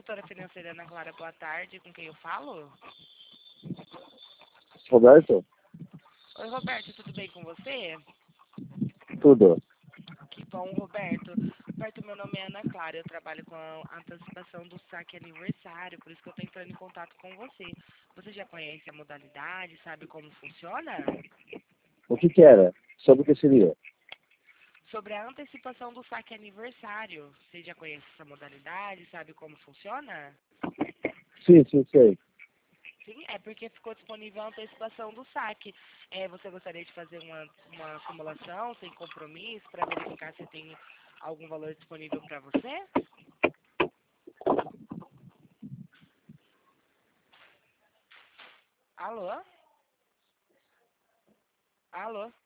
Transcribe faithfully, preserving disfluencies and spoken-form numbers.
Consultora financeira Ana Clara, boa tarde. Com quem eu falo? Roberto? Oi, Roberto, tudo bem com você? Tudo. Que bom, Roberto. Roberto, meu nome é Ana Clara, eu trabalho com a antecipação do saque aniversário, por isso que eu estou entrando em contato com você. Você já conhece a modalidade, sabe como funciona? O que que era? Sobre o que seria? Sobre a antecipação do saque aniversário, você já conhece essa modalidade, sabe como funciona? Sim, sim, sei. Sim, é porque ficou disponível a antecipação do saque. É, você gostaria de fazer uma, uma simulação sem compromisso para verificar se tem algum valor disponível para você? Alô? Alô?